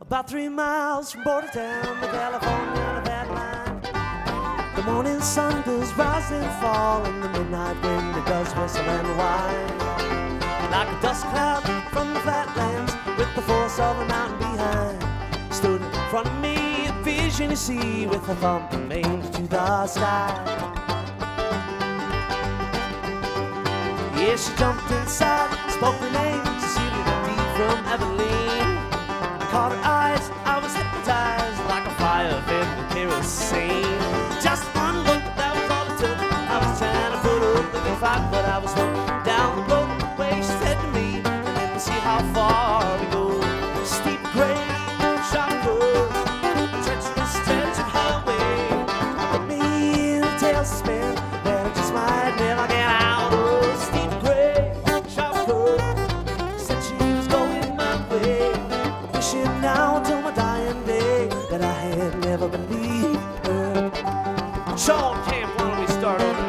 About 3 miles from Bordertown, the California Nevada line. The morning sun does rise and fall, and the midnight wind it does whistle and whine. Like a dust cloud from the flatlands, with the force of a mountain behind, stood in front of me a vision you see, with a thump aimed to the sky. Yeah, she jumped inside, spoke the name, Cecilia D from Abilene. I caught her eyes, I was hypnotized, like a fire fed with kerosene. Just one look, that was all it took. I was trying to put up a good fight, but I was looking down the road the way she said to me, and then to see how far we go. Steep grade, sharp curves, treacherous stretch of highway. Put me in a tailspin that I just might never get out of. Steep grade, sharp curves, said she was going my way. Wishing now until my dying day that I had never believed her. Sean Camp, why don't we start over?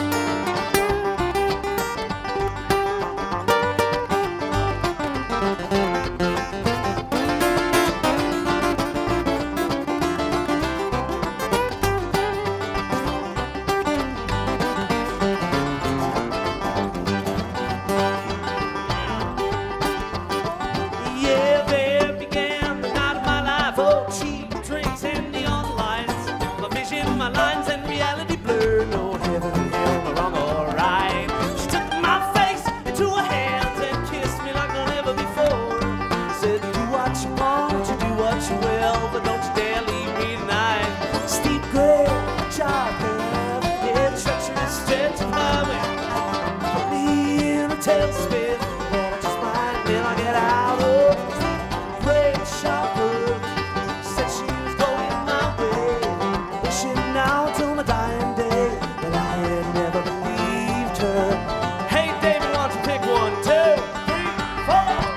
Tailspin that I just might never get out of. Great shopper said she was going my way. Wishing now till my dying day that I had never believed her. Hey David, why don't you pick 1, 2, 3, 4.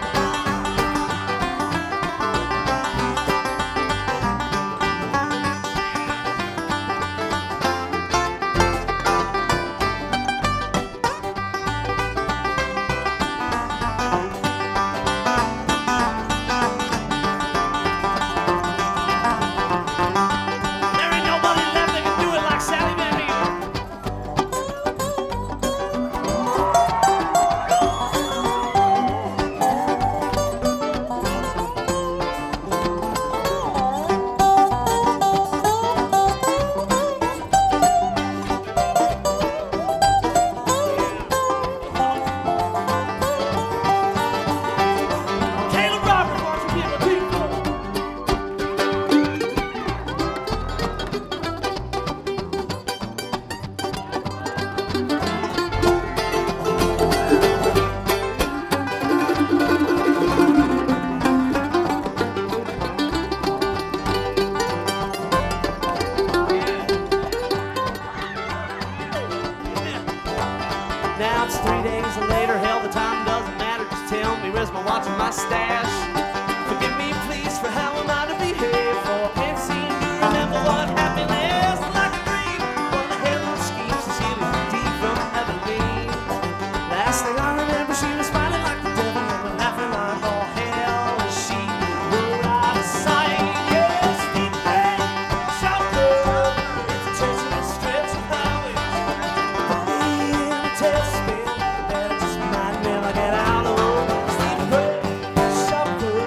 Now it's 3 days later, hell, the time doesn't matter. Just tell me, where's my watch and my stash? Forgive me, please, for how I'm out of behave, for I can't seem to remember what happiness like a dream. What the hell of a scheme, Cecilia D from Abilene. Last thing I remember, she was smiling like the devil and laughing like all hell. She rode out of sight, yes, deep pain, sharp curve. It's a treacherous stretch of highway. Put me in a tailspin that I just might never get out of. Steep grade, sharp curve.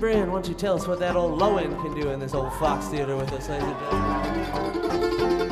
Brian, why don't you tell us what that old low end can do in this old Fox Theater with us, ladies and gentlemen?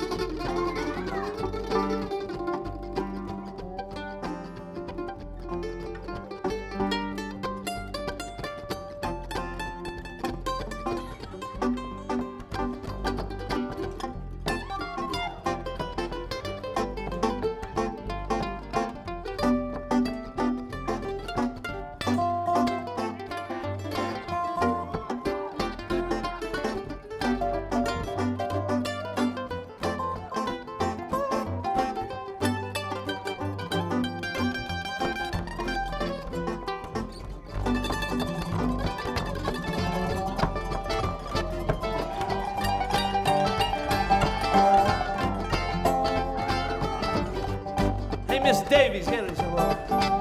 Miss Davies, get it, someone.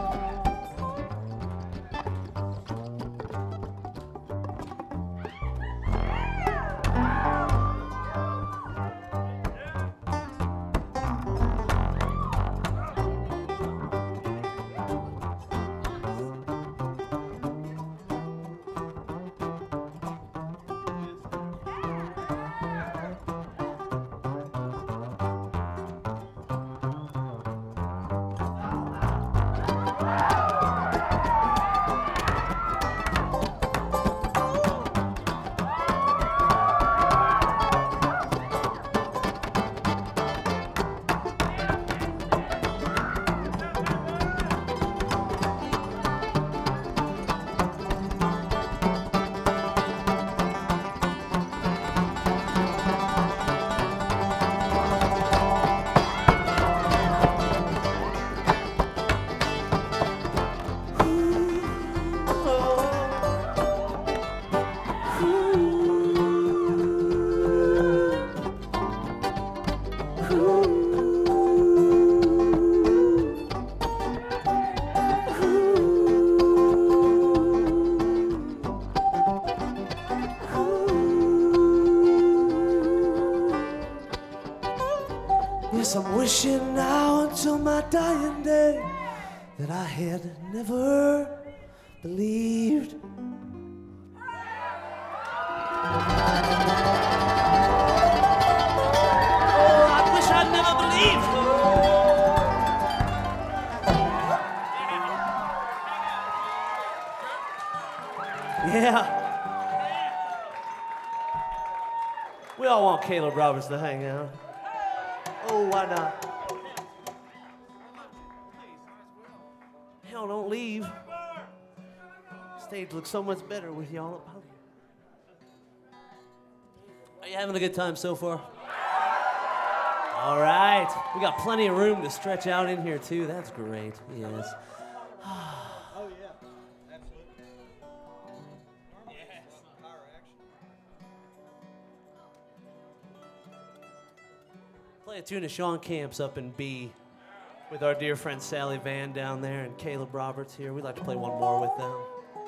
Yes, I'm wishing now until my dying day that I had never believed. Oh, I wish I'd never believed. Yeah. We all want Caleb Roberts to hang out. Oh, why not? Hell, don't leave. Stage looks so much better with y'all up here. Are you having a good time so far? All right. We got plenty of room to stretch out in here, too. That's great. Yes. Oh, yeah. Absolutely. Yes. Power action. Play a tune of Sean Camp's up in B with our dear friend Sally Van down there and Caleb Roberts here. We'd like to play one more with them.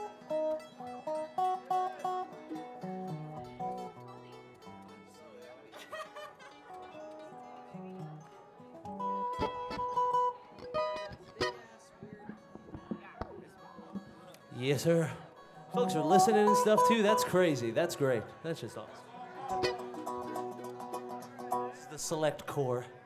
Yes, sir. Folks are listening and stuff too. That's crazy. That's great. That's just awesome. This is the Select Core.